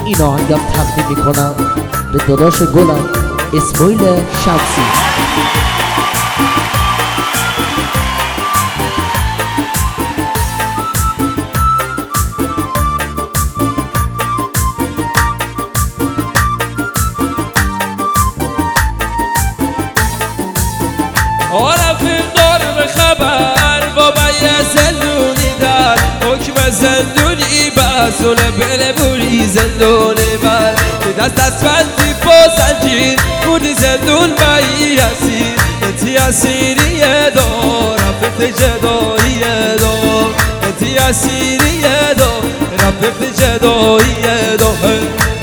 این آهنگم تقدیم میکنم به داداش گلم اسماعیل شمسی. رفیق دار به خبر بابا یه زندونی در حکم زندونی بسول بله بوری زندونی بر دست بندی با زنجیر بودی زندون بایی اسیر انتی اسیری دار رفیق جدایی دار انتی اسیری دار رفیق جدایی دار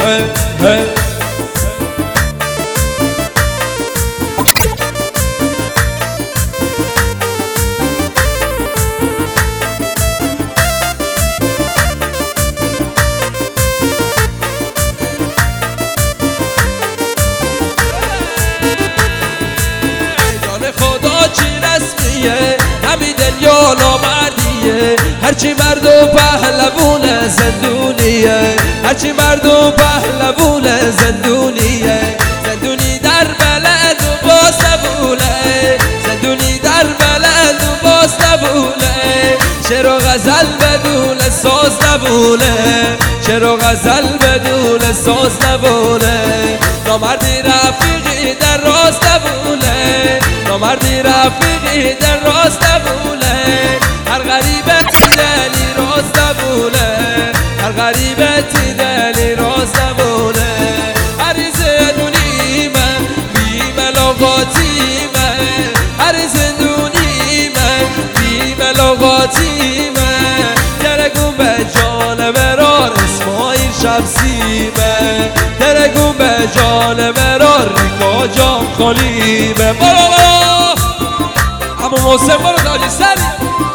همین دنیا نامردیه هرچی مرد و پهلوون زندونیه هرچی مرد و پهلوون زندونیه زندونی در بلد و باز نبوله زندونی در بلد و باز نبوله شعر و غزل بدون ساز نبوله شعر و غزل بدون ساز نبوله نامردی رفیقی در راست نبوله نامردی رفیقی در راست نبوله هر غریبت دلی راست نبوله هر غریبت دلی راست نبوله هر زندونی من بی ملاقاتی من هر زندونی من بی ملاقاتی من درگون به جان مرار اسماعیل شمسی من درگون به جان مرار رکا جام خالی من بابا اما محسن برو داجی سری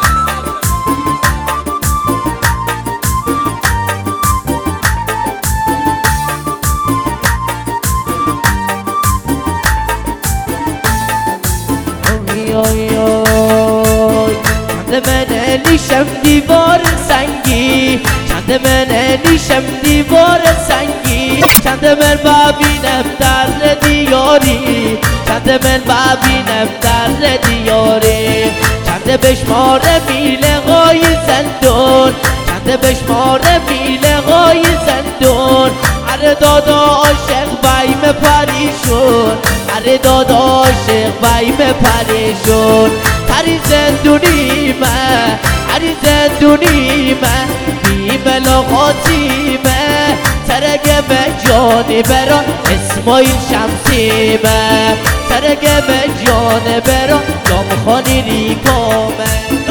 چند من نیشم دیوار سنگی چند من نیشم دیوار سنگی چند من ببینم در دیاری چند من ببینم در دیاری چند بشمار میله های زندون چند بشمار میله های زندون اره دادا عاشق بایم پریشون اره دادا عاشق بایم پریشون هری زندونی من هری زندونی من بی ملاقاتی من ترگه به جانی برا اسماعیل شمسی من ترگه به جان برا جامخانی ریکا من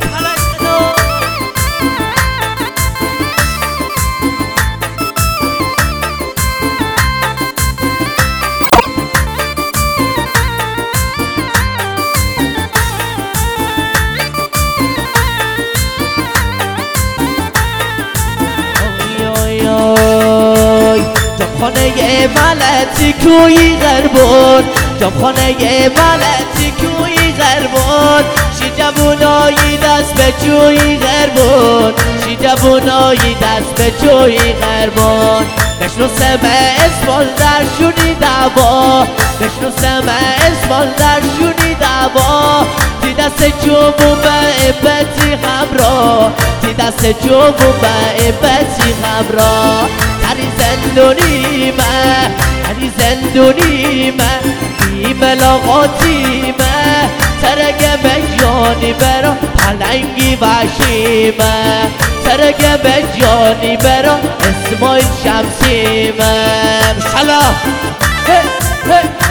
جامخانه ملتی کوی غربون جامخانه ملتی کوی غربون شی جوونایی دست به جوی غربون شی جوونایی دست به جوی غربون بشنو سمه اسمال در شونی دوا بشنو سمه اسمال در شونی دوا تی دست جوون به ابتی همراه تی دست جوون به ابتی همراه هری زندونی من هری زندونی من بی ملاقاتی من ترگه به جانی برا پلنگی وحشی من ترگه به جانی برا اسماعیل شمسی من شلا